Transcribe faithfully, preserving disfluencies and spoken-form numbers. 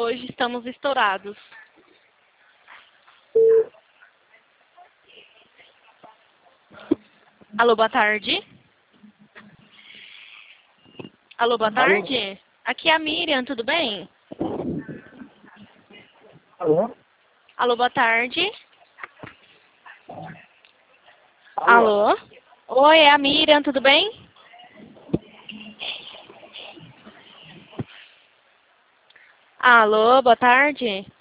hoje estamos estourados. Alô, boa tarde. Alô, boa tarde. Aqui é a Miriam, tudo bem? Alô? Alô, boa tarde. Alô? Alô? Oi, é a Miriam, tudo bem? Alô, boa tarde.